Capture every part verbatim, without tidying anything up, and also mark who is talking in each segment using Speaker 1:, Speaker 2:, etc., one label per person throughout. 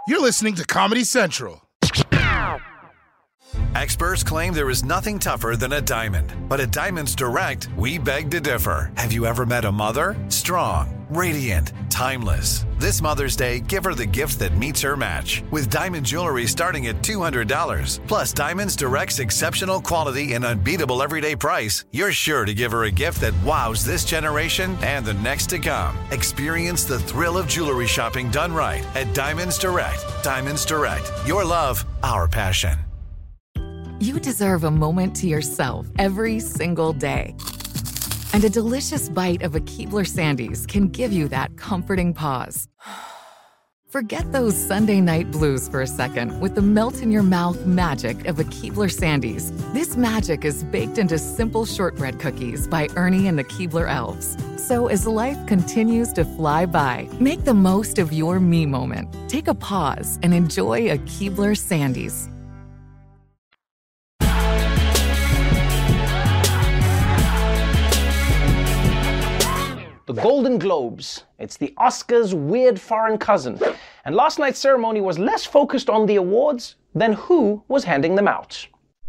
Speaker 1: You're listening to Comedy Central.
Speaker 2: Experts claim there is nothing tougher than a diamond. But at Diamonds Direct, we beg to differ. Have you ever met a mother? Strong, radiant, timeless. This Mother's Day, give her the gift that meets her match. With diamond jewelry starting at two hundred dollars. Plus Diamonds Direct's exceptional quality and unbeatable everyday price, you're sure to give her a gift that wows this generation and the next to come. Experience the thrill of jewelry shopping done right at Diamonds Direct. Diamonds Direct. Your love, our passion.
Speaker 3: You deserve a moment to yourself every single day. And a delicious bite of a Keebler Sandies can give you that comforting pause. Forget those Sunday night blues for a second with the melt-in-your-mouth magic of a Keebler Sandies. This magic is baked into simple shortbread cookies by Ernie and the Keebler Elves. So as life continues to fly by, make the most of your me moment. Take a pause and enjoy a Keebler Sandies.
Speaker 4: The Golden Globes. It's the Oscars' weird foreign cousin. And last night's ceremony was less focused on the awards than who was handing them out.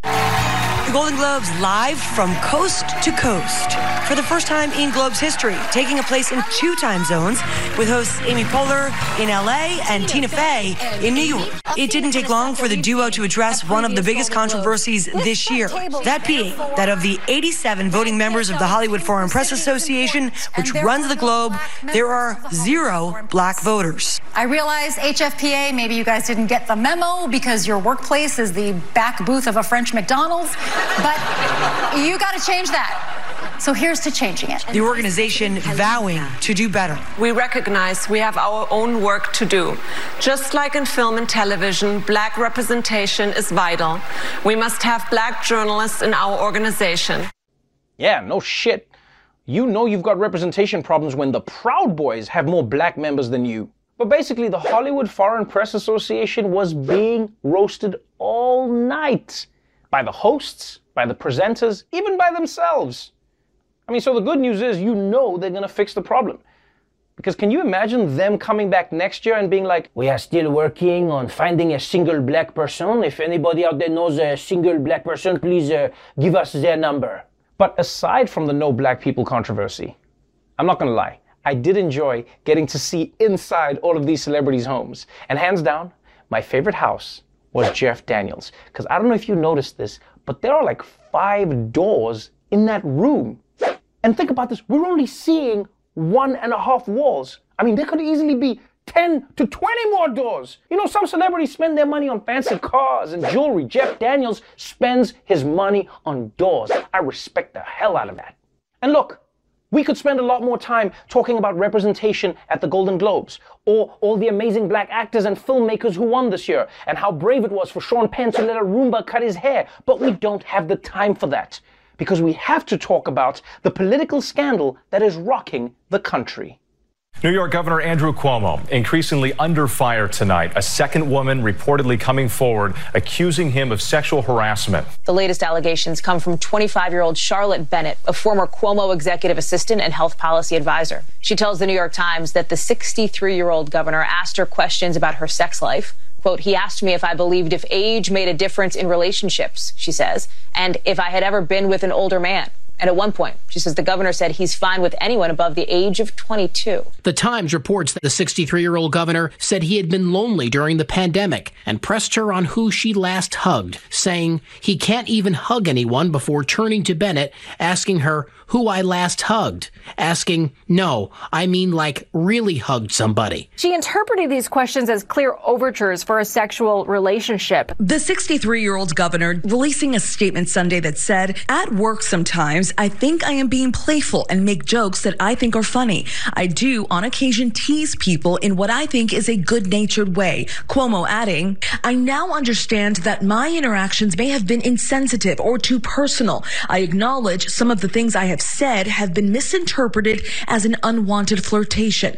Speaker 5: The Golden Globes live from coast to coast. For the first time in Globes history, taking a place in two time zones with hosts Amy Poehler in L A and Tina Fey in New York. It didn't take long for the duo to address one of the biggest controversies this year, that being that of the eighty-seven voting members of the Hollywood Foreign Press Association, which runs the Globe, there are zero black voters.
Speaker 6: I realize H F P A, maybe you guys didn't get the memo because your workplace is the back booth of a French McDonald's, but you got to change that. So here's to changing it.
Speaker 5: The organization vowing to do better.
Speaker 7: We recognize we have our own work to do. Just like in film and television, black representation is vital. We must have black journalists in our organization.
Speaker 4: Yeah, no shit. You know you've got representation problems when the Proud Boys have more black members than you. But basically, the Hollywood Foreign Press Association was being roasted all night. By the hosts, by the presenters, even by themselves. I mean, so the good news is, you know they're going to fix the problem. Because can you imagine them coming back next year and being like, we are still working on finding a single black person. If anybody out there knows a single black person, please uh, give us their number. But aside from the no black people controversy, I'm not going to lie, I did enjoy getting to see inside all of these celebrities' homes. And hands down, my favorite house was Jeff Daniels. Because I don't know if you noticed this, but there are like five doors in that room. And think about this, we're only seeing one and a half walls. I mean, there could easily be ten to twenty more doors. You know, some celebrities spend their money on fancy cars and jewelry. Jeff Daniels spends his money on doors. I respect the hell out of that. And look, we could spend a lot more time talking about representation at the Golden Globes, or all the amazing black actors and filmmakers who won this year, and how brave it was for Sean Penn to let a Roomba cut his hair. But we don't have the time for that. Because we have to talk about the political scandal that is rocking the country.
Speaker 8: New York Governor Andrew Cuomo increasingly under fire tonight. A second woman reportedly coming forward accusing him of sexual harassment.
Speaker 9: The latest allegations come from twenty-five-year-old Charlotte Bennett, a former Cuomo executive assistant and health policy advisor. She tells the New York Times that the sixty-three-year-old governor asked her questions about her sex life. Quote, he asked me if I believed if age made a difference in relationships, she says, and if I had ever been with an older man. And at one point, she says the governor said he's fine with anyone above the age of twenty-two.
Speaker 10: The Times reports that the sixty-three-year-old governor said he had been lonely during the pandemic and pressed her on who she last hugged, saying he can't even hug anyone before turning to Bennett, asking her who I last hugged, asking, no, I mean like really hugged somebody.
Speaker 11: She interpreted these questions as clear overtures for a sexual relationship.
Speaker 12: The sixty-three-year-old governor releasing a statement Sunday that said, at work sometimes, I think I am being playful and make jokes that I think are funny. I do, on occasion, tease people in what I think is a good-natured way. Cuomo adding, I now understand that my interactions may have been insensitive or too personal. I acknowledge some of the things I have said have been misinterpreted as an unwanted flirtation.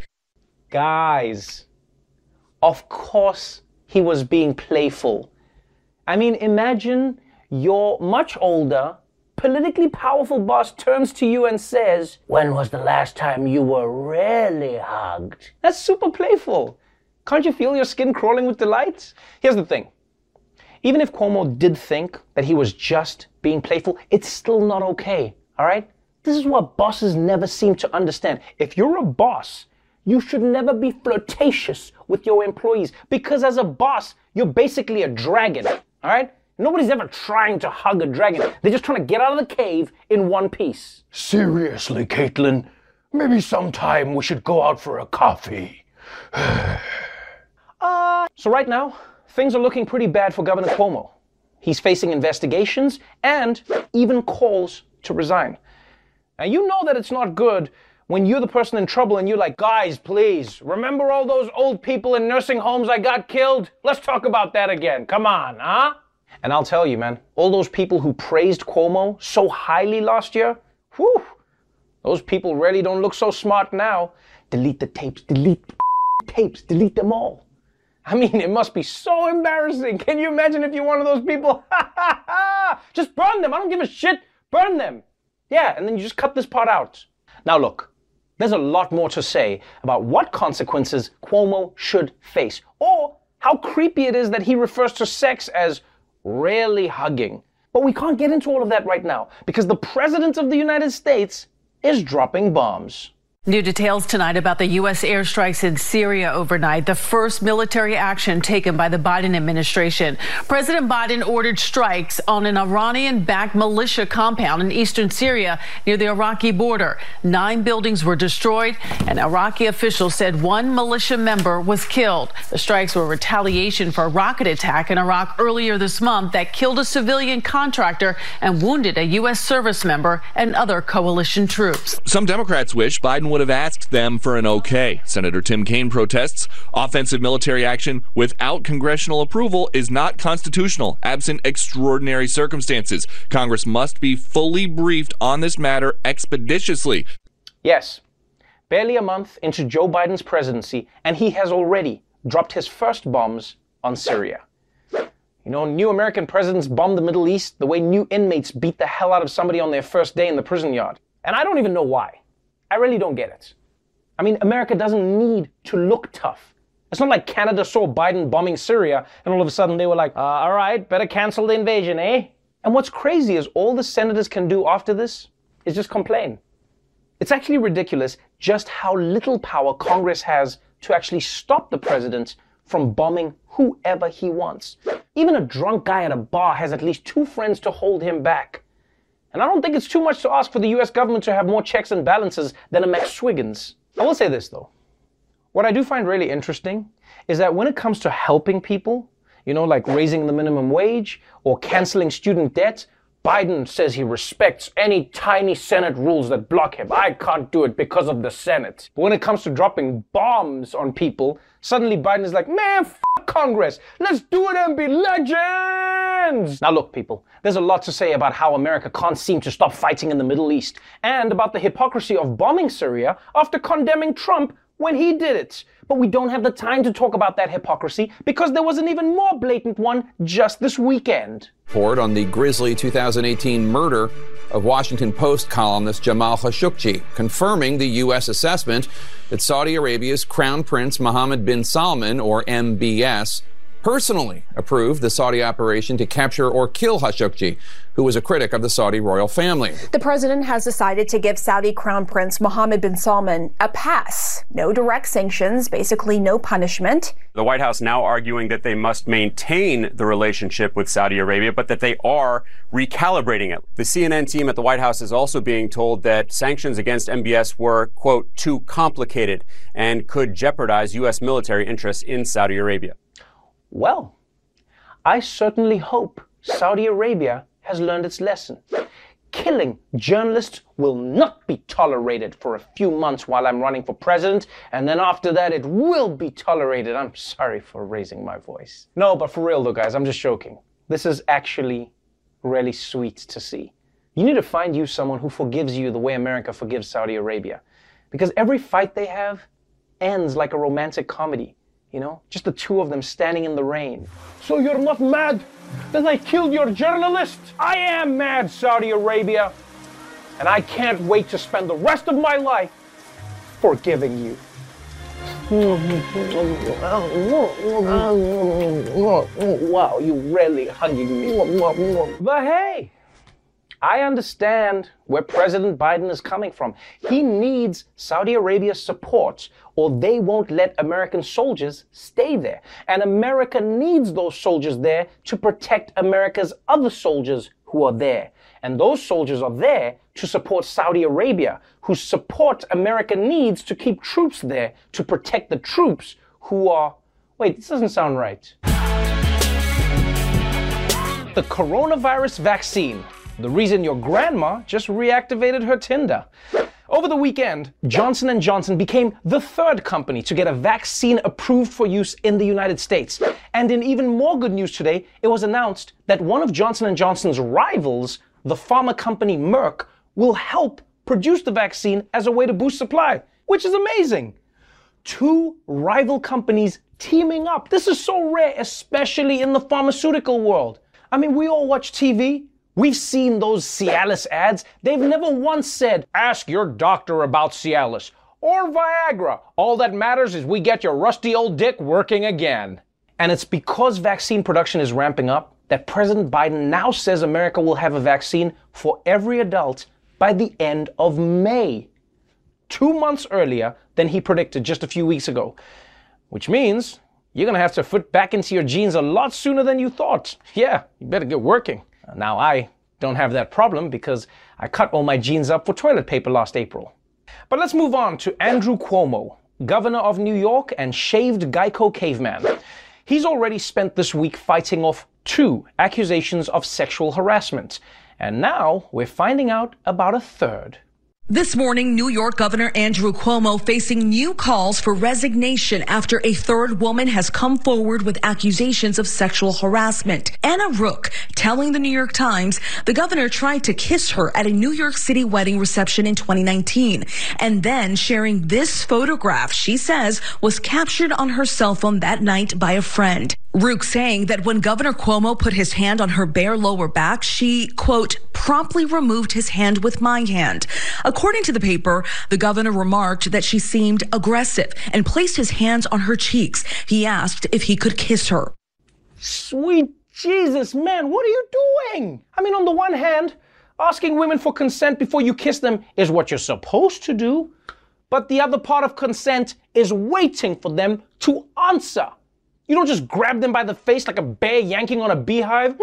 Speaker 4: Guys, of course he was being playful. I mean, imagine your much older, politically powerful boss turns to you and says, when was the last time you were really hugged? That's super playful. Can't you feel your skin crawling with delight? Here's the thing. Even if Cuomo did think that he was just being playful, it's still not okay, all right? This is what bosses never seem to understand. If you're a boss, you should never be flirtatious with your employees because as a boss, you're basically a dragon, all right? Nobody's ever trying to hug a dragon. They're just trying to get out of the cave in one piece.
Speaker 13: Seriously, Caitlin, maybe sometime we should go out for a coffee.
Speaker 4: uh, so right now, things are looking pretty bad for Governor Cuomo. He's facing investigations and even calls to resign. Now, you know that it's not good when you're the person in trouble and you're like, guys, please, remember all those old people in nursing homes I got killed? Let's talk about that again. Come on, huh? And I'll tell you, man, all those people who praised Cuomo so highly last year, whew, those people really don't look so smart now. Delete the tapes, delete the tapes, delete them all. I mean, it must be so embarrassing. Can you imagine if you're one of those people? Just burn them. I don't give a shit. Burn them. Yeah, and then you just cut this part out. Now look, there's a lot more to say about what consequences Cuomo should face, or how creepy it is that he refers to sex as rarely hugging. But we can't get into all of that right now, because the President of the United States is dropping bombs.
Speaker 14: New details tonight about the U S airstrikes in Syria overnight, the first military action taken by the Biden administration. President Biden ordered strikes on an Iranian-backed militia compound in eastern Syria near the Iraqi border. Nine buildings were destroyed, and Iraqi officials said one militia member was killed. The strikes were retaliation for a rocket attack in Iraq earlier this month that killed a civilian contractor and wounded a U S service member and other coalition troops.
Speaker 15: Some Democrats wish Biden would have asked them for an okay. Senator Tim Kaine protests offensive military action without congressional approval is not constitutional, absent extraordinary circumstances. Congress must be fully briefed on this matter expeditiously.
Speaker 4: Yes, barely a month into Joe Biden's presidency, and he has already dropped his first bombs on Syria. You know, new American presidents bomb the Middle East the way new inmates beat the hell out of somebody on their first day in the prison yard. And I don't even know why. I really don't get it. I mean, America doesn't need to look tough. It's not like Canada saw Biden bombing Syria and all of a sudden they were like, uh, all right, better cancel the invasion, eh? And what's crazy is all the senators can do after this is just complain. It's actually ridiculous just how little power Congress has to actually stop the president from bombing whoever he wants. Even a drunk guy at a bar has at least two friends to hold him back. And I don't think it's too much to ask for the U S government to have more checks and balances than a Max Swiggins. I will say this, though. What I do find really interesting is that when it comes to helping people, you know, like raising the minimum wage or canceling student debt, Biden says he respects any tiny Senate rules that block him. I can't do it because of the Senate. But when it comes to dropping bombs on people, suddenly Biden is like, man, f*** Congress. Let's do it and be legends. Now look, people, there's a lot to say about how America can't seem to stop fighting in the Middle East and about the hypocrisy of bombing Syria after condemning Trump when he did it. But we don't have the time to talk about that hypocrisy because there was an even more blatant one just this weekend.
Speaker 16: Report on the grisly two thousand eighteen murder of Washington Post columnist Jamal Khashoggi, confirming the U S assessment that Saudi Arabia's Crown Prince Mohammed bin Salman, or M B S, personally approved the Saudi operation to capture or kill Khashoggi, who was a critic of the Saudi royal family.
Speaker 17: The president has decided to give Saudi Crown Prince Mohammed bin Salman a pass. No direct sanctions, basically no punishment.
Speaker 18: The White House now arguing that they must maintain the relationship with Saudi Arabia, but that they are recalibrating it. The C N N team at the White House is also being told that sanctions against M B S were, quote, too complicated and could jeopardize U S military interests in Saudi Arabia.
Speaker 4: Well, I certainly hope Saudi Arabia has learned its lesson. Killing journalists will not be tolerated for a few months while I'm running for president, and then after that it will be tolerated. I'm sorry for raising my voice. No, but for real though, guys, I'm just joking. This is actually really sweet to see. You need to find you someone who forgives you the way America forgives Saudi Arabia. Because every fight they have ends like a romantic comedy. You know, just the two of them standing in the rain. So you're not mad that I killed your journalist? I am mad, Saudi Arabia. And I can't wait to spend the rest of my life forgiving you. Wow, you really hugging me. But hey, I understand where President Biden is coming from. He needs Saudi Arabia's support, or they won't let American soldiers stay there. And America needs those soldiers there to protect America's other soldiers who are there. And those soldiers are there to support Saudi Arabia, whose support America needs to keep troops there to protect the troops who are... Wait, this doesn't sound right. The coronavirus vaccine. The reason your grandma just reactivated her Tinder. Over the weekend, Johnson and Johnson became the third company to get a vaccine approved for use in the United States. And in even more good news today, it was announced that one of Johnson and Johnson's rivals, the pharma company Merck, will help produce the vaccine as a way to boost supply, which is amazing. Two rival companies teaming up. This is so rare, especially in the pharmaceutical world. I mean, we all watch T V. We've seen those Cialis ads. They've never once said, ask your doctor about Cialis or Viagra. All that matters is we get your rusty old dick working again. And it's because vaccine production is ramping up that President Biden now says America will have a vaccine for every adult by the end of May. Two months earlier than he predicted just a few weeks ago. Which means you're gonna have to fit back into your jeans a lot sooner than you thought. Yeah, you better get working. Now, I don't have that problem because I cut all my jeans up for toilet paper last April. But let's move on to Andrew Cuomo, governor of New York and shaved Geico caveman. He's already spent this week fighting off two accusations of sexual harassment. And now we're finding out about a third.
Speaker 12: This morning, New York Governor Andrew Cuomo facing new calls for resignation after a third woman has come forward with accusations of sexual harassment. Anna Rook telling the New York Times the governor tried to kiss her at a New York City wedding reception in twenty nineteen, and then sharing this photograph she says was captured on her cell phone that night by a friend. Rook saying that when Governor Cuomo put his hand on her bare lower back, she, quote, promptly removed his hand with my hand. According to the paper, the governor remarked that she seemed aggressive and placed his hands on her cheeks. He asked if he could kiss her.
Speaker 4: Sweet Jesus, man, what are you doing? I mean, on the one hand, asking women for consent before you kiss them is what you're supposed to do. But the other part of consent is waiting for them to answer. You don't just grab them by the face like a bear yanking on a beehive.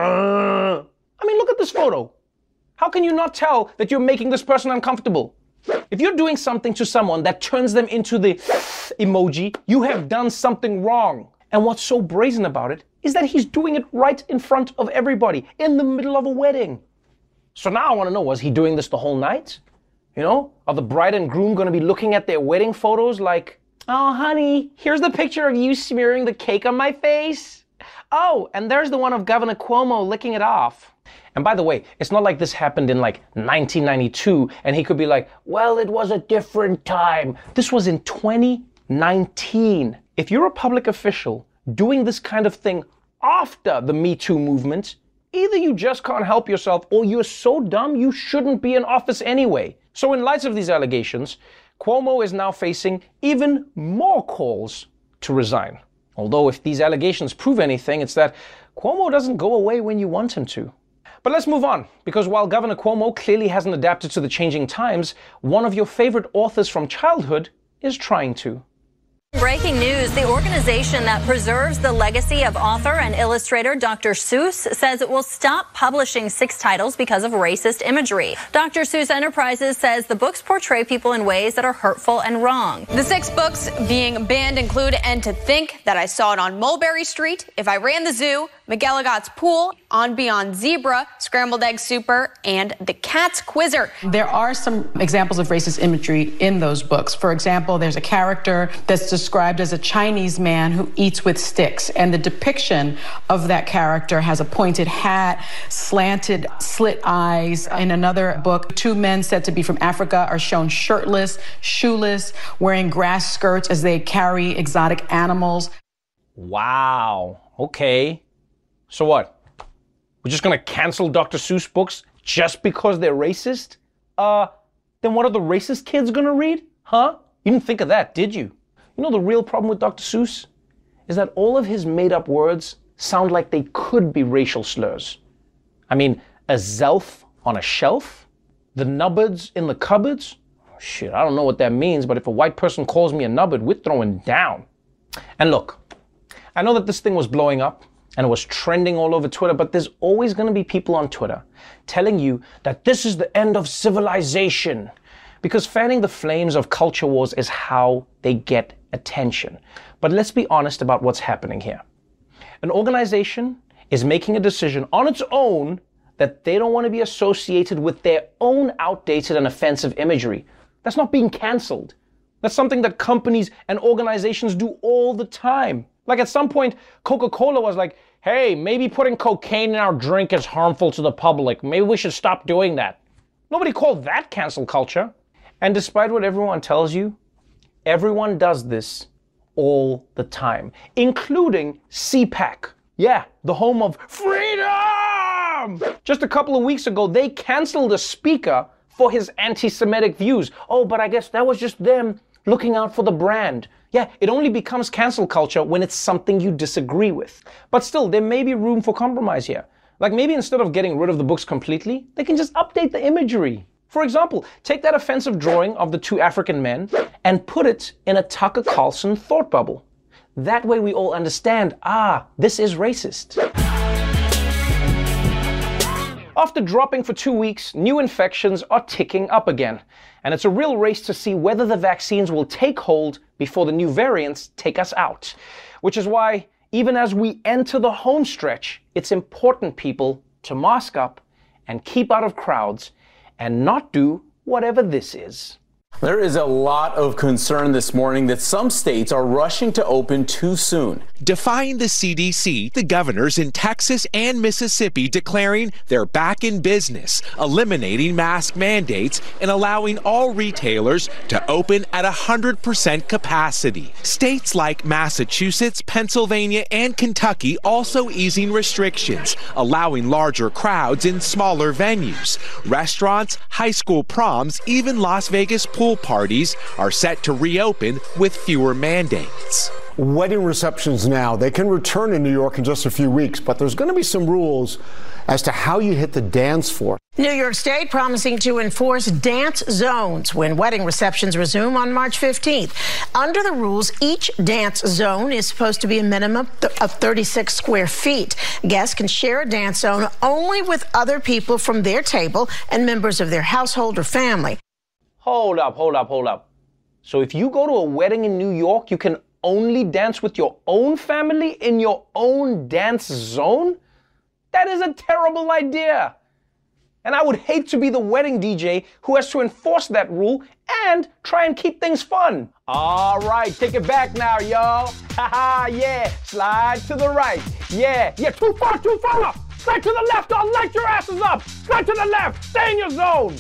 Speaker 4: I mean, look at this photo. How can you not tell that you're making this person uncomfortable? If you're doing something to someone that turns them into the emoji, you have done something wrong. And what's so brazen about it is that he's doing it right in front of everybody, in the middle of a wedding. So now I want to know, was he doing this the whole night? You know, are the bride and groom going to be looking at their wedding photos like, oh, honey, here's the picture of you smearing the cake on my face. Oh, and there's the one of Governor Cuomo licking it off. And by the way, it's not like this happened in like nineteen ninety-two and he could be like, well, it was a different time. This was in twenty nineteen. If you're a public official doing this kind of thing after the Me Too movement, either you just can't help yourself or you're so dumb you shouldn't be in office anyway. So in light of these allegations, Cuomo is now facing even more calls to resign. Although if these allegations prove anything, it's that Cuomo doesn't go away when you want him to. But let's move on, because while Governor Cuomo clearly hasn't adapted to the changing times, one of your favorite authors from childhood is trying to.
Speaker 19: Breaking news, the organization that preserves the legacy of author and illustrator Doctor Seuss says it will stop publishing six titles because of racist imagery. Doctor Seuss Enterprises says the books portray people in ways that are hurtful and wrong.
Speaker 20: The six books being banned include And to Think, That I Saw It on Mulberry Street, If I Ran the Zoo, McGilligot's Pool, On Beyond Zebra, Scrambled Egg Super, and The Cat's Quizzer.
Speaker 21: There are some examples of racist imagery in those books. For example, there's a character that's described as a Chinese man who eats with sticks, and the depiction of that character has a pointed hat, slanted, slit eyes. In another book, two men said to be from Africa are shown shirtless, shoeless, wearing grass skirts as they carry exotic animals.
Speaker 4: Wow, okay. So what? We're just gonna cancel Doctor Seuss books just because they're racist? Uh, then what are the racist kids gonna read? Huh? You didn't think of that, did you? You know the real problem with Doctor Seuss? Is that all of his made-up words sound like they could be racial slurs. I mean, a zelf on a shelf? The nubbards in the cupboards? Shit, I don't know what that means, but if a white person calls me a nubbard, we're throwing down. And look, I know that this thing was blowing up and it was trending all over Twitter, but there's always going to be people on Twitter telling you that this is the end of civilization. Because fanning the flames of culture wars is how they get attention. But let's be honest about what's happening here. An organization is making a decision on its own that they don't want to be associated with their own outdated and offensive imagery. That's not being canceled. That's something that companies and organizations do all the time. Like at some point, Coca-Cola was like, hey, maybe putting cocaine in our drink is harmful to the public. Maybe we should stop doing that. Nobody called that cancel culture. And despite what everyone tells you, everyone does this all the time, including C PAC. Yeah, the home of freedom! Just a couple of weeks ago, they canceled a speaker for his anti-Semitic views. Oh, but I guess that was just them looking out for the brand. Yeah, it only becomes cancel culture when it's something you disagree with. But still, there may be room for compromise here. Like maybe instead of getting rid of the books completely, they can just update the imagery. For example, take that offensive drawing of the two African men and put it in a Tucker Carlson thought bubble. That way we all understand, ah, this is racist. After dropping for two weeks, new infections are ticking up again. And it's a real race to see whether the vaccines will take hold before the new variants take us out. Which is why, even as we enter the home stretch, it's important, people, to mask up and keep out of crowds and not do whatever this is.
Speaker 1: There is a lot of concern this morning that some states are rushing to open too soon.
Speaker 22: Defying the C D C, the governors in Texas and Mississippi declaring they're back in business, eliminating mask mandates and allowing all retailers to open at one hundred percent capacity. States like Massachusetts, Pennsylvania, and Kentucky also easing restrictions, allowing larger crowds in smaller venues. Restaurants, high school proms, even Las Vegas pool parties are set to reopen with fewer mandates.
Speaker 23: Wedding receptions now, they can return in New York in just a few weeks, but there's going to be some rules as to how you hit the dance floor.
Speaker 24: New York State promising to enforce dance zones when wedding receptions resume on March fifteenth. Under the rules, each dance zone is supposed to be a minimum of thirty-six square feet. Guests can share a dance zone only with other people from their table and members of their household or family.
Speaker 4: Hold up, hold up, hold up. So if you go to a wedding in New York, you can only dance with your own family in your own dance zone? That is a terrible idea. And I would hate to be the wedding D J who has to enforce that rule and try and keep things fun. All right, take it back now, y'all. Haha, yeah, slide to the right. Yeah, yeah, too far, too far. Slide to the left, I'll light your asses up. Slide to the left, stay in your zone.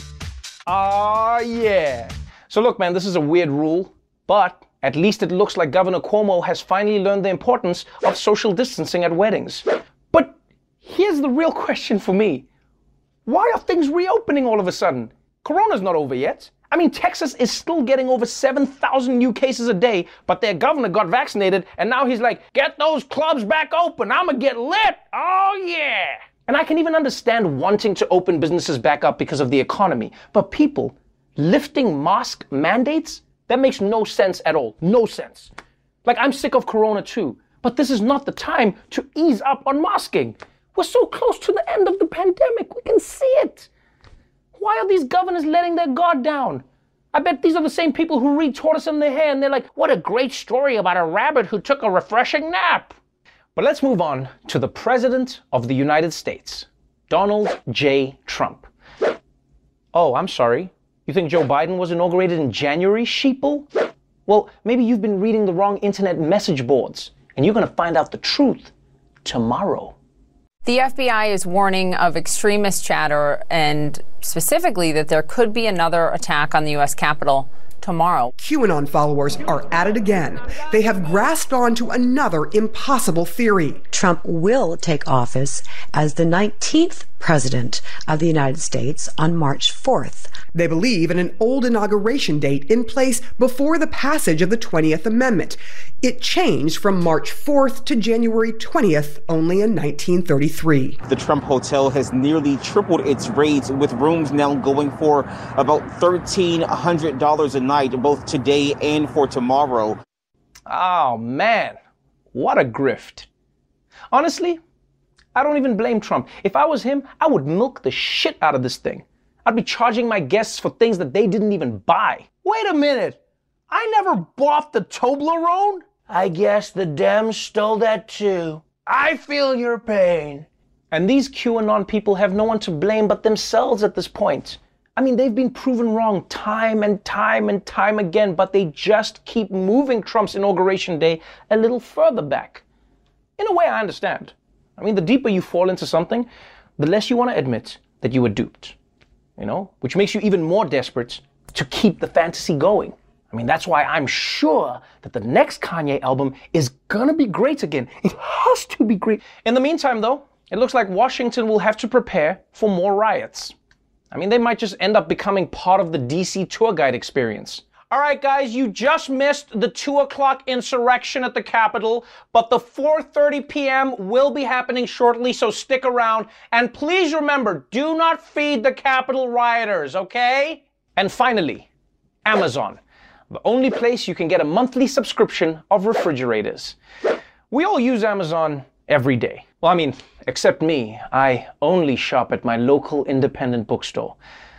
Speaker 4: Ah, yeah. So look, man, this is a weird rule, but at least it looks like Governor Cuomo has finally learned the importance of social distancing at weddings. But here's the real question for me. Why are things reopening all of a sudden? Corona's not over yet. I mean, Texas is still getting over seven thousand new cases a day, but their governor got vaccinated, and now he's like, get those clubs back open. I'ma get lit. Oh, yeah. And I can even understand wanting to open businesses back up because of the economy. But people, lifting mask mandates? That makes no sense at all. No sense. Like, I'm sick of Corona too, but this is not the time to ease up on masking. We're so close to the end of the pandemic. We can see it. Why are these governors letting their guard down? I bet these are the same people who read Tortoise in the Hare and they're like, what a great story about a rabbit who took a refreshing nap. But let's move on to the President of the United States, Donald J. Trump. Oh, I'm sorry. You think Joe Biden was inaugurated in January, sheeple? Well, maybe you've been reading the wrong internet message boards, and you're going to find out the truth tomorrow.
Speaker 25: The F B I is warning of extremist chatter and specifically that there could be another attack on the U S Capitol tomorrow.
Speaker 26: QAnon followers are at it again. They have grasped onto another impossible theory.
Speaker 27: Trump will take office as the nineteenth
Speaker 2: President of the United States on March fourth.
Speaker 26: They believe in an old inauguration date in place before the passage of the twentieth Amendment. It changed from March fourth to January twentieth only in nineteen thirty-three.
Speaker 3: The Trump Hotel has nearly tripled its rates, with rooms now going for about thirteen hundred dollars a night, both today and for tomorrow.
Speaker 4: Oh, man. What a grift. Honestly, I don't even blame Trump. If I was him, I would milk the shit out of this thing. I'd be charging my guests for things that they didn't even buy. Wait a minute. I never bought the Toblerone? I guess the Dems stole that too. I feel your pain. And these QAnon people have no one to blame but themselves at this point. I mean, they've been proven wrong time and time and time again, but they just keep moving Trump's inauguration day a little further back. In a way, I understand. I mean, the deeper you fall into something, the less you want to admit that you were duped. You know, which makes you even more desperate to keep the fantasy going. I mean, that's why I'm sure that the next Kanye album is gonna be great again. It has to be great. In the meantime, though, it looks like Washington will have to prepare for more riots. I mean, they might just end up becoming part of the D C tour guide experience. All right, guys, you just missed the two o'clock insurrection at the Capitol, but the four thirty p.m. will be happening shortly, so stick around. And please remember, do not feed the Capitol rioters, okay? And finally, Amazon, the only place you can get a monthly subscription of refrigerators. We all use Amazon every day. Well, I mean, except me. I only shop at my local independent bookstore.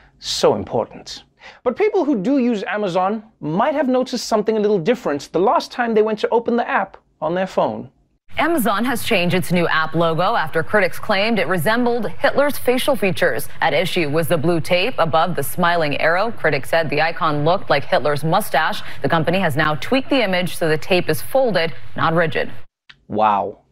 Speaker 4: So important. But people who do use Amazon might have noticed something a little different the last time they went to open the app on their phone.
Speaker 9: Amazon has changed its new app logo after critics claimed it resembled Hitler's facial features. At issue was the blue tape above the smiling arrow. Critics said the icon looked like Hitler's mustache. The company has now tweaked the image so the tape is folded, not rigid.
Speaker 4: Wow.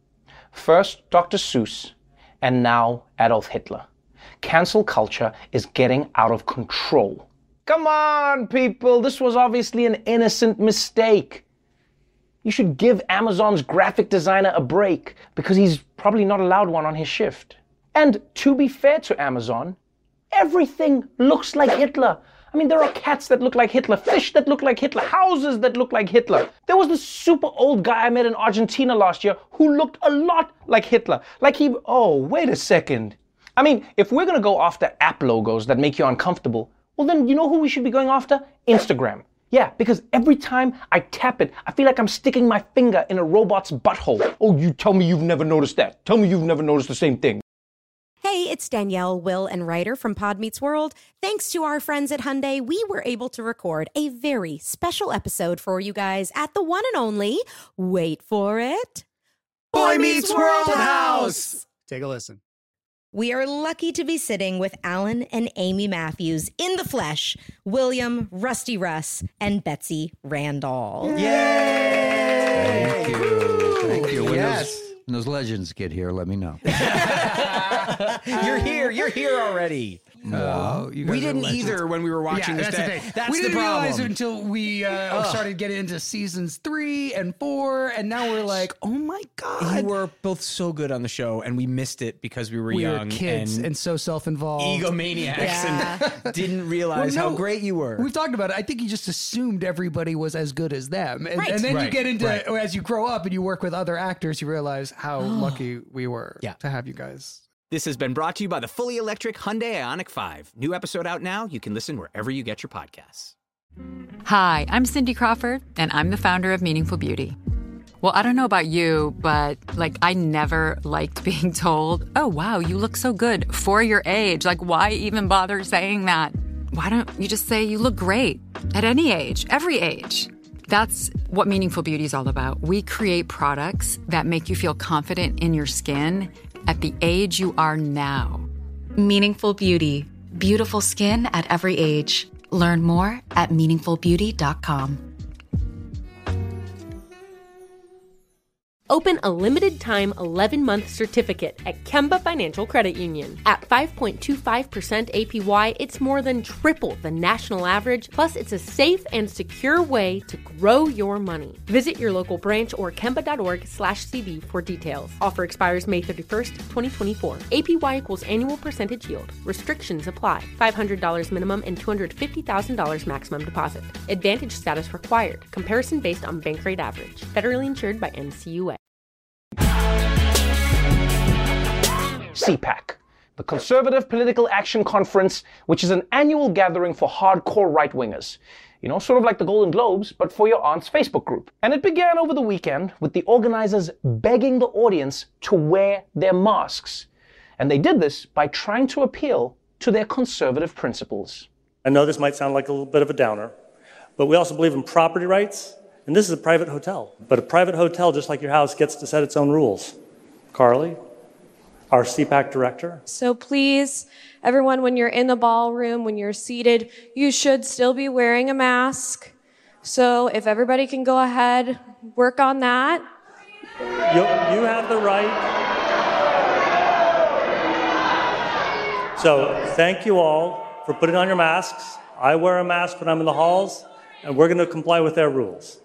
Speaker 4: First Doctor Seuss, and now Adolf Hitler. Cancel culture is getting out of control. Come on, people, this was obviously an innocent mistake. You should give Amazon's graphic designer a break, because he's probably not allowed one on his shift. And to be fair to Amazon, everything looks like Hitler. I mean, there are cats that look like Hitler, fish that look like Hitler, houses that look like Hitler. There was this super old guy I met in Argentina last year who looked a lot like Hitler. Like he, oh, wait a second. I mean, if we're gonna go after app logos that make you uncomfortable, well then you know who we should be going after? Instagram. Yeah, because every time I tap it, I feel like I'm sticking my finger in a robot's butthole. Oh, you tell me you've never noticed that. Tell me you've never noticed the same thing.
Speaker 5: Hey, it's Danielle, Will, and Ryder from Pod Meets World. Thanks to our friends at Hyundai, we were able to record a very special episode for you guys at the one and only, wait for it,
Speaker 6: Boy Meets World House. Take a listen.
Speaker 5: We are lucky to be sitting with Alan and Amy Matthews in the flesh, William, Rusty Russ, and Betsy Randall.
Speaker 6: Yay!
Speaker 7: Thank you. Thank you. When,
Speaker 6: Yes.
Speaker 7: those, when those legends get here, let me know.
Speaker 6: You're here. You're here already.
Speaker 7: No, you guys
Speaker 6: we
Speaker 7: are
Speaker 6: didn't
Speaker 7: legends.
Speaker 6: either when we were watching
Speaker 7: Yeah,
Speaker 6: this.
Speaker 7: that's the
Speaker 6: day.
Speaker 7: thing.
Speaker 6: That's
Speaker 7: we
Speaker 6: the
Speaker 7: didn't
Speaker 6: problem.
Speaker 7: realize it until we uh,
Speaker 6: Ugh.
Speaker 7: started getting into seasons three and four, and now we're like, oh my god!
Speaker 8: You were both so good on the show, and we missed it because we were
Speaker 7: we
Speaker 8: young
Speaker 7: were kids and,
Speaker 8: and
Speaker 7: so self-involved,
Speaker 8: egomaniacs,
Speaker 7: Yeah.
Speaker 8: and didn't realize
Speaker 7: Well, no,
Speaker 8: how great you were.
Speaker 7: We've talked about it. I think you just assumed everybody was as good as them, and,
Speaker 8: Right.
Speaker 7: and then you
Speaker 8: Right,
Speaker 7: get into
Speaker 8: right.
Speaker 7: as you grow up and you work with other actors, you realize how lucky we were
Speaker 8: Yeah.
Speaker 7: to have you guys.
Speaker 8: This has been brought to you by the fully electric Hyundai Ioniq five. New episode out now. You can listen wherever you get your podcasts.
Speaker 27: Hi, I'm Cindy Crawford, and I'm the founder of Meaningful Beauty. Well, I don't know about you, but like I never liked being told, oh, wow, you look so good for your age. Like, why even bother saying that? Why don't you just say you look great at any age, every age? That's what Meaningful Beauty is all about. We create products that make you feel confident in your skin at the age you are now.
Speaker 28: Meaningful Beauty. Beautiful skin at every age. Learn more at meaningful beauty dot com.
Speaker 10: Open a limited-time eleven-month certificate at Kemba Financial Credit Union. At five point two five percent A P Y, it's more than triple the national average, plus it's a safe and secure way to grow your money. Visit your local branch or kemba.org slash CD for details. Offer expires May thirty-first, twenty twenty-four. A P Y equals annual percentage yield. Restrictions apply. five hundred dollars minimum and two hundred fifty thousand dollars maximum deposit. Advantage status required. Comparison based on bank rate average. Federally insured by N C U A.
Speaker 4: CPAC, the Conservative Political Action Conference, which is an annual gathering for hardcore right-wingers. You know, sort of like the Golden Globes, but for your aunt's Facebook group. And it began over the weekend with the organizers begging the audience to wear their masks. And they did this by trying to appeal to their conservative principles.
Speaker 11: I know this might sound like a little bit of a downer, but we also believe in property rights. And this is a private hotel. But a private hotel, just like your house, gets to set its own rules. Carly, our CPAC director.
Speaker 13: So please, everyone, when you're in the ballroom, when you're seated, you should still be wearing a mask. So if everybody can go ahead, work on that.
Speaker 11: You, you have the right. So thank you all for putting on your masks. I wear a mask when I'm in the halls, and we're going to comply with their rules.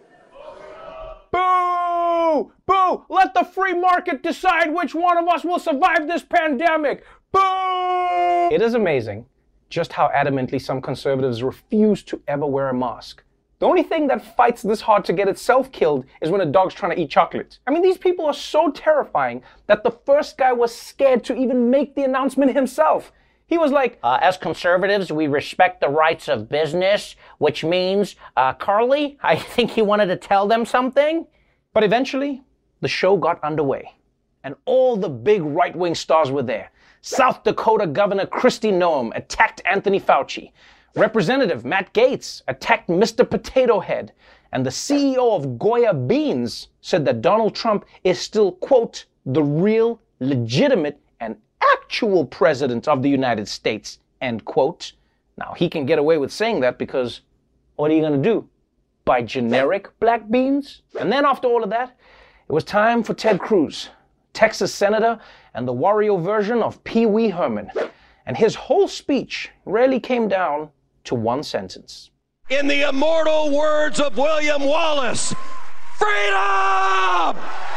Speaker 4: Boo! Boo! Let the free market decide which one of us will survive this pandemic! Boo! It is amazing just how adamantly some conservatives refuse to ever wear a mask. The only thing that fights this hard to get itself killed is when a dog's trying to eat chocolate. I mean, these people are so terrifying that the first guy was scared to even make the announcement himself. He was like, uh, as conservatives, we respect the rights of business, which means, uh, Carly, I think he wanted to tell them something. But eventually, the show got underway, and all the big right-wing stars were there. South Dakota Governor Kristi Noem attacked Anthony Fauci. Representative Matt Gaetz attacked Mister Potato Head. And the C E O of Goya Beans said that Donald Trump is still, quote, the real, legitimate, and actual president of the United States, end quote. Now, he can get away with saying that because what are you going to do? Buy generic black beans? And then after all of that, it was time for Ted Cruz, Texas senator and the Wario version of Pee Wee Herman. And his whole speech really came down to one sentence.
Speaker 14: In the immortal words of William Wallace, freedom!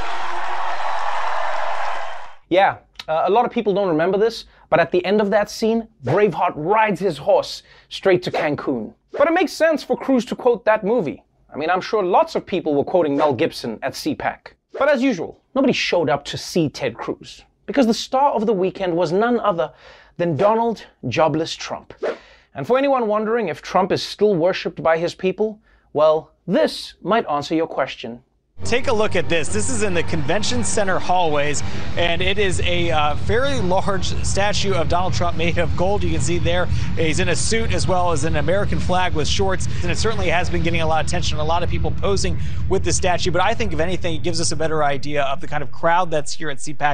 Speaker 4: Yeah, uh, a lot of people don't remember this, but at the end of that scene, Braveheart rides his horse straight to Cancun. But it makes sense for Cruz to quote that movie. I mean, I'm sure lots of people were quoting Mel Gibson at CPAC. But as usual, nobody showed up to see Ted Cruz, because the star of the weekend was none other than Donald Jobless Trump. And for anyone wondering if Trump is still worshipped by his people, well, this might answer your question.
Speaker 15: Take a look at this. This is in the convention center hallways, and it is a uh, fairly large statue of Donald Trump made of gold. You can see there he's in a suit as well as an American flag with shorts, and it certainly has been getting a lot of attention. A lot of people posing with the statue, but I think if anything, it gives us a better idea of the kind of crowd that's here at CPAC.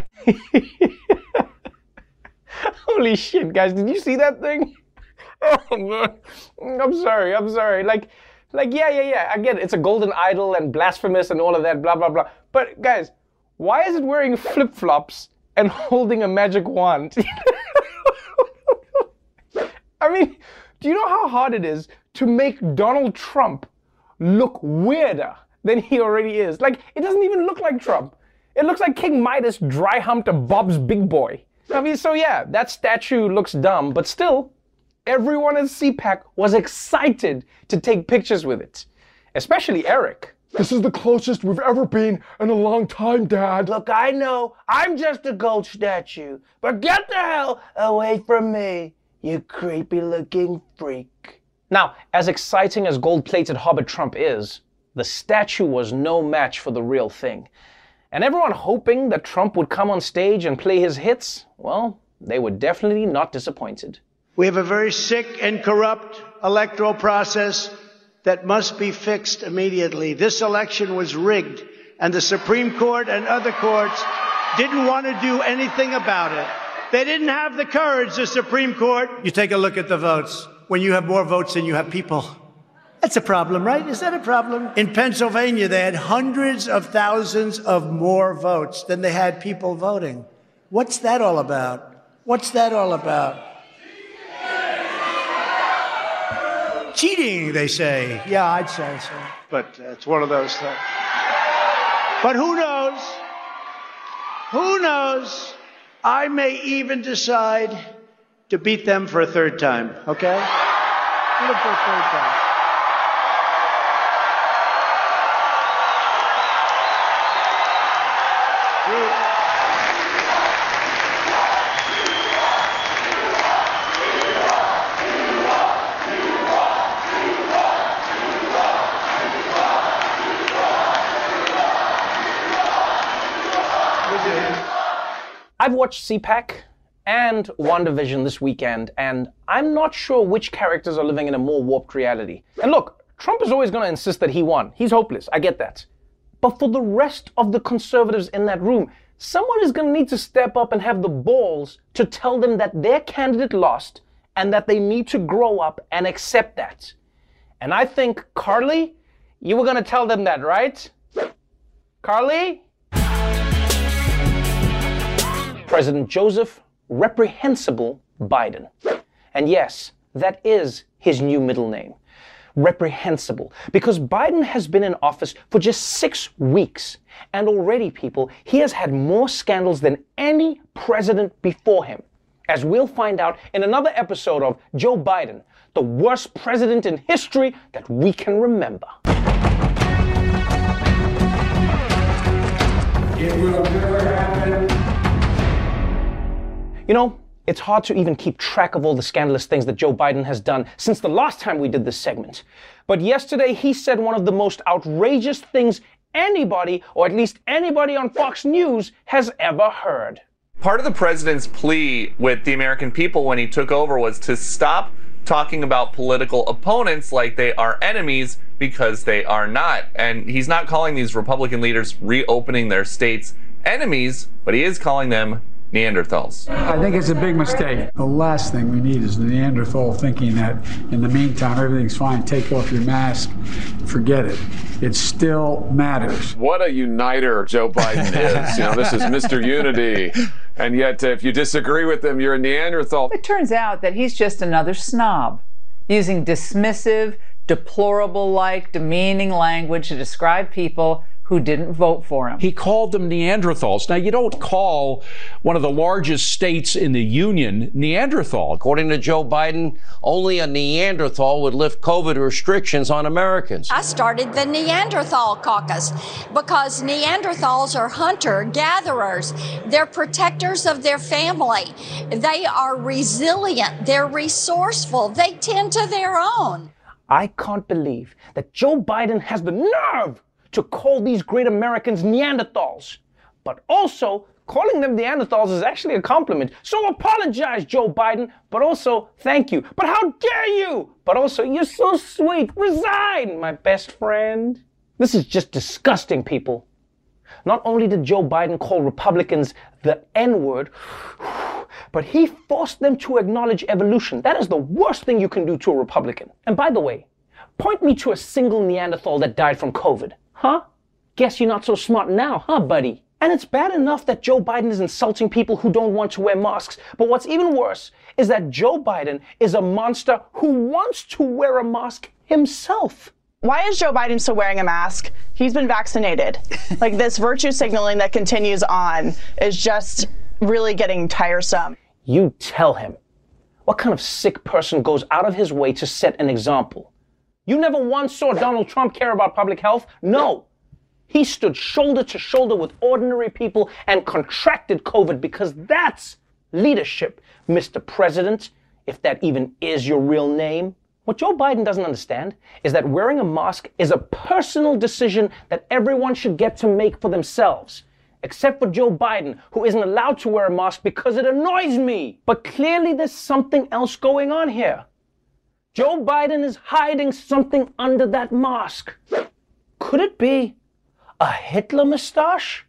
Speaker 4: Holy shit, guys, did you see that thing? Oh, man. I'm sorry, I'm sorry. Like, Like, yeah, yeah, yeah, I get it. It's a golden idol and blasphemous and all of that, blah, blah, blah. But, guys, why is it wearing flip-flops and holding a magic wand? I mean, do you know how hard it is to make Donald Trump look weirder than he already is? Like, it doesn't even look like Trump. It looks like King Midas dry-humped a Bob's Big Boy. I mean, so yeah, that statue looks dumb, but still, everyone at CPAC was excited to take pictures with it, especially Eric.
Speaker 16: This is the closest we've ever been in a long time, Dad.
Speaker 4: Look, I know I'm just a gold statue, but get the hell away from me, you creepy-looking freak. Now, as exciting as gold-plated Hobbit Trump is, the statue was no match for the real thing. And everyone hoping that Trump would come on stage and play his hits, well, they were definitely not disappointed.
Speaker 17: We have a very sick and corrupt electoral process that must be fixed immediately. This election was rigged, and the Supreme Court and other courts didn't want to do anything about it. They didn't have the courage, the Supreme Court. You take a look at the votes. When you have more votes than you have people, That's a problem, right? Is that a problem? In Pennsylvania, they had hundreds of thousands of more votes than they had people voting. What's that all about? What's that all about? Cheating, they say. Yeah, I'd say so. But uh, it's one of those things. But who knows? Who knows? I may even decide to beat them for a third time, okay? Beat them for a third time.
Speaker 4: I've watched C PAC and WandaVision this weekend, and I'm not sure which characters are living in a more warped reality. And look, Trump is always going to insist that he won. He's hopeless. I get that. But for the rest of the conservatives in that room, someone is going to need to step up and have the balls to tell them that their candidate lost and that they need to grow up and accept that. And I think, Carly, you were going to tell them that, right? Carly? President Joseph Reprehensible Biden. And yes, that is his new middle name. Reprehensible. Because Biden has been in office for just six weeks. And already, people, he has had more scandals than any president before him. As we'll find out in another episode of Joe Biden, the worst president in history that we can remember.
Speaker 1: It will never happen.
Speaker 4: You know, it's hard to even keep track of all the scandalous things that Joe Biden has done since the last time we did this segment. But yesterday, he said one of the most outrageous things anybody, or at least anybody on Fox News, has ever heard.
Speaker 12: Part of the president's plea with the American people when he took over was to stop talking about political opponents like they are enemies, because they are not. And he's not calling these Republican leaders reopening their states enemies, but he is calling them Neanderthals.
Speaker 18: I think it's a big mistake. The last thing we need is the Neanderthal thinking that in the meantime everything's fine, take off your mask, forget it. It still matters.
Speaker 19: What a uniter Joe Biden is. You know, this is Mister Unity. And yet, if you disagree with him, you're a Neanderthal.
Speaker 20: It turns out that he's just another snob, using dismissive, deplorable-like, demeaning language to describe people who didn't vote for him.
Speaker 21: He called them Neanderthals. Now, you don't call one of the largest states in the Union Neanderthal.
Speaker 22: According to Joe Biden, only a Neanderthal would lift COVID restrictions on Americans.
Speaker 23: I started the Neanderthal Caucus because Neanderthals are hunter-gatherers. They're protectors of their family. They are resilient. They're resourceful. They tend to their own.
Speaker 4: I can't believe that Joe Biden has the nerve to call these great Americans Neanderthals. But also, calling them Neanderthals is actually a compliment. So apologize, Joe Biden, but also thank you. But how dare you? But also, you're so sweet. Resign, my best friend. This is just disgusting, people. Not only did Joe Biden call Republicans the N-word, but he forced them to acknowledge evolution. That is the worst thing you can do to a Republican. And by the way, point me to a single Neanderthal that died from COVID. Huh? Guess you're not so smart now, huh, buddy? And it's bad enough that Joe Biden is insulting people who don't want to wear masks. But what's even worse is that Joe Biden is a monster who wants to wear a mask himself.
Speaker 29: Why is Joe Biden still wearing a mask? He's been vaccinated. Like, this virtue signaling that continues on is just really getting tiresome.
Speaker 4: You tell him. What kind of sick person goes out of his way to set an example? You never once saw Donald Trump care about public health? No. He stood shoulder to shoulder with ordinary people and contracted COVID, because that's leadership, Mister President, if that even is your real name. What Joe Biden doesn't understand is that wearing a mask is a personal decision that everyone should get to make for themselves. Except for Joe Biden, who isn't allowed to wear a mask because it annoys me. But clearly there's something else going on here. Joe Biden is hiding something under that mask. Could it be a Hitler mustache?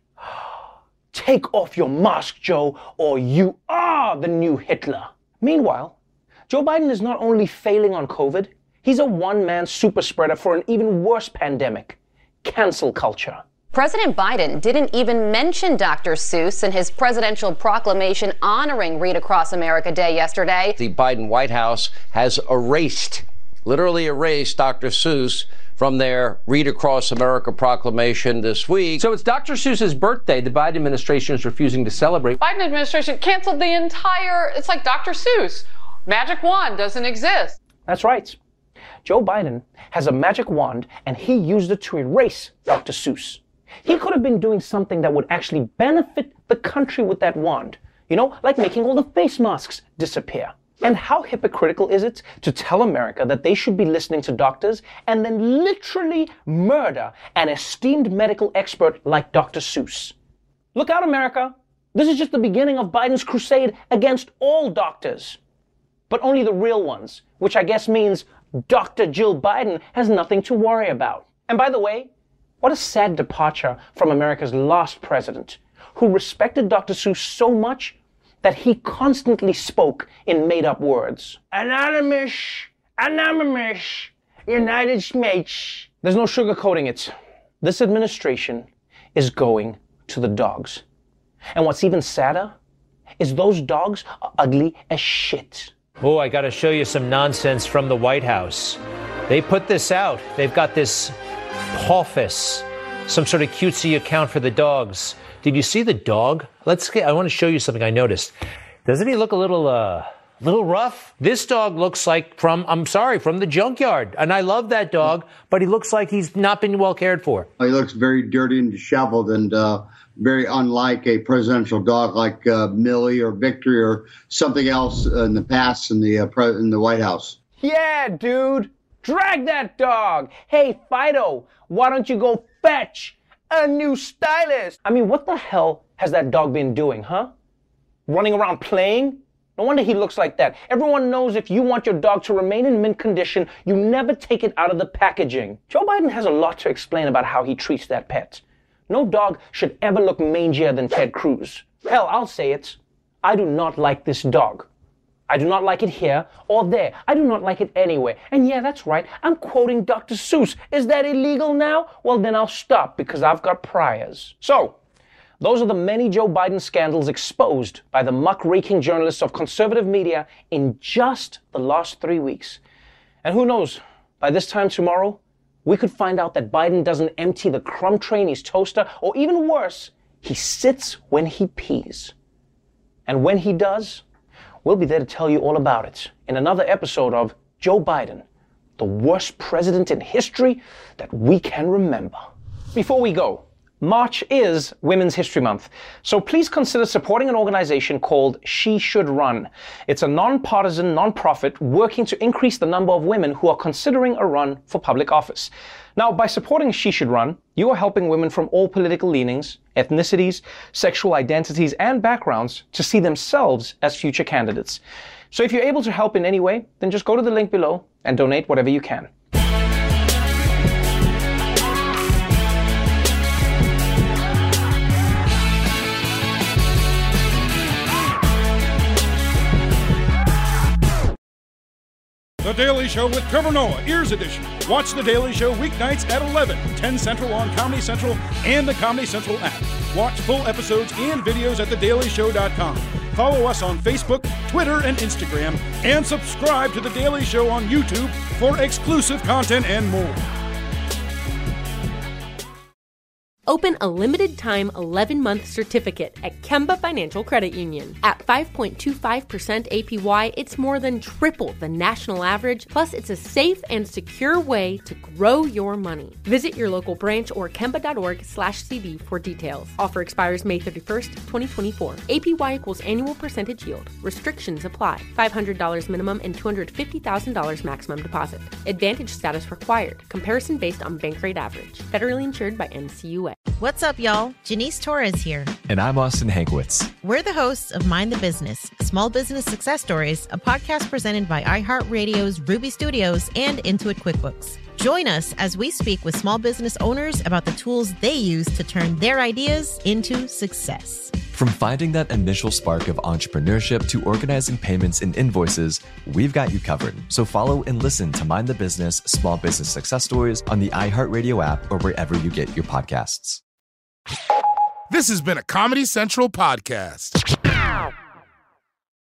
Speaker 4: Take off your mask, Joe, or you are the new Hitler. Meanwhile, Joe Biden is not only failing on COVID, He's a one-man super spreader for an even worse pandemic, cancel culture.
Speaker 2: President Biden didn't even mention Doctor Seuss in his presidential proclamation honoring Read Across America Day yesterday.
Speaker 22: The Biden White House has erased, literally erased Doctor Seuss from their Read Across America proclamation this week.
Speaker 3: So it's Doctor Seuss's birthday the Biden administration is refusing to celebrate.
Speaker 5: Biden administration canceled the entire, it's like Doctor Seuss. Magic wand doesn't exist.
Speaker 4: That's right. Joe Biden has a magic wand and he used it to erase Doctor Seuss. He could have been doing something that would actually benefit the country with that wand. You know, like making all the face masks disappear. And how hypocritical is it to tell America that they should be listening to doctors and then literally murder an esteemed medical expert like Doctor Seuss? Look out, America. This is just the beginning of Biden's crusade against all doctors. But only the real ones, which I guess means Doctor Jill Biden has nothing to worry about. And by the way, what a sad departure from America's last president, who respected Doctor Seuss so much that he constantly spoke in made-up words. Anonymous, anonymous, United States. There's no sugarcoating it. This administration is going to the dogs. And what's even sadder is those dogs are ugly as shit.
Speaker 6: Oh, I gotta show you some nonsense from the White House. They put this out. They've got this Pofus, some sort of cutesy account for the dogs. Did you see the dog? Let's get, I want to show you something I noticed. Doesn't he look a little, uh, little rough? This dog looks like from, I'm sorry, from the junkyard. And I love that dog, but he looks like he's not been well cared for.
Speaker 7: He looks very dirty and disheveled and uh, very unlike a presidential dog like uh, Millie or Victory or something else in the past in the, uh, pre- in the White House.
Speaker 4: Yeah, dude. Drag that dog. Hey, Fido, why don't you go fetch a new stylist? I mean, what the hell has that dog been doing, huh? Running around playing? No wonder he looks like that. Everyone knows if you want your dog to remain in mint condition, you never take it out of the packaging. Joe Biden has a lot to explain about how he treats that pet. No dog should ever look mangier than Ted Cruz. Hell, I'll say it. I do not like this dog. I do not like it here or there. I do not like it anywhere. And yeah, that's right. I'm quoting Doctor Seuss. Is that illegal now? Well, then I'll stop because I've got priors. So, those are the many Joe Biden scandals exposed by the muckraking journalists of conservative media in just the last three weeks. And who knows, by this time tomorrow, we could find out that Biden doesn't empty the crumb tray in his toaster, or even worse, he sits when he pees. And when he does, we'll be there to tell you all about it in another episode of Joe Biden, the worst president in history that we can remember. Before we go, March is Women's History Month, so please consider supporting an organization called She Should Run. It's a non-partisan, non-profit working to increase the number of women who are considering a run for public office. Now, by supporting She Should Run, you are helping women from all political leanings, ethnicities, sexual identities, and backgrounds to see themselves as future candidates. So if you're able to help in any way, then just go to the link below and donate whatever you can.
Speaker 9: The Daily Show with Trevor Noah, Ears Edition. Watch The Daily Show weeknights at eleven, ten Central on Comedy Central and the Comedy Central app. Watch full episodes and videos at the daily show dot com. Follow us on Facebook, Twitter, and Instagram, and subscribe to The Daily Show on YouTube for exclusive content and more.
Speaker 10: Open a limited-time eleven-month certificate at Kemba Financial Credit Union. At five point two five percent A P Y, it's more than triple the national average, plus it's a safe and secure way to grow your money. Visit your local branch or kemba.org slash CD for details. Offer expires May thirty-first, twenty twenty-four. A P Y equals annual percentage yield. Restrictions apply. five hundred dollars minimum and two hundred fifty thousand dollars maximum deposit. Advantage status required. Comparison based on bank rate average. Federally insured by N C U A.
Speaker 24: What's up, y'all? Janice Torres here.
Speaker 25: And I'm Austin Hankwitz.
Speaker 24: We're the hosts of Mind the Business, Small Business Success Stories, a podcast presented by iHeartRadio's Ruby Studios and Intuit QuickBooks. Join us as we speak with small business owners about the tools they use to turn their ideas into success.
Speaker 25: From finding that initial spark of entrepreneurship to organizing payments and invoices, we've got you covered. So follow and listen to Mind the Business Small Business Success Stories on the iHeartRadio app or wherever you get your podcasts.
Speaker 8: This has been a Comedy Central podcast.